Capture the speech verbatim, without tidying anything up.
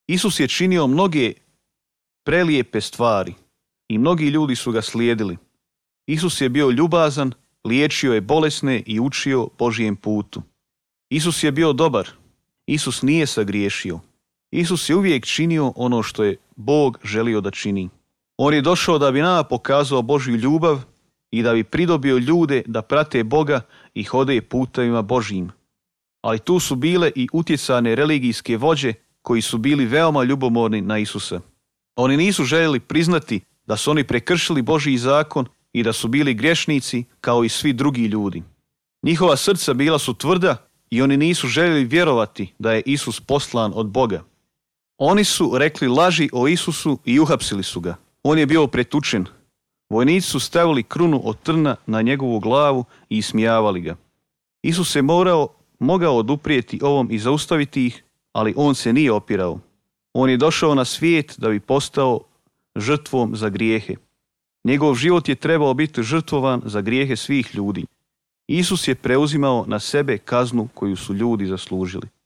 Isus je činio mnoge prelijepe stvari i mnogi ljudi su ga slijedili. Isus je bio ljubazan, liječio je bolesne i učio Božijem putu. Isus je bio dobar. Isus nije sagriješio. Isus je uvijek činio ono što je Bog želio da čini. On je došao da bi nama pokazao Božju ljubav i da bi pridobio ljude da prate Boga i hode putevima Božjim. Ali tu su bile i utjecane religijske vođe koji su bili veoma ljubomorni na Isusa. Oni nisu željeli priznati da su oni prekršili Božji zakon i da su bili grešnici kao i svi drugi ljudi. Njihova srca bila su tvrda i oni nisu željeli vjerovati da je Isus poslan od Boga. Oni su rekli laži o Isusu i uhapsili su ga. On je bio pretučen. Vojnici su stavili krunu od trna na njegovu glavu i ismijavali ga. Isus se morao, mogao oduprijeti ovom i zaustaviti ih, ali on se nije opirao. On je došao na svijet da bi postao žrtvom za grijehe. Njegov život je trebao biti žrtvovan za grijehe svih ljudi. Isus je preuzimao na sebe kaznu koju su ljudi zaslužili.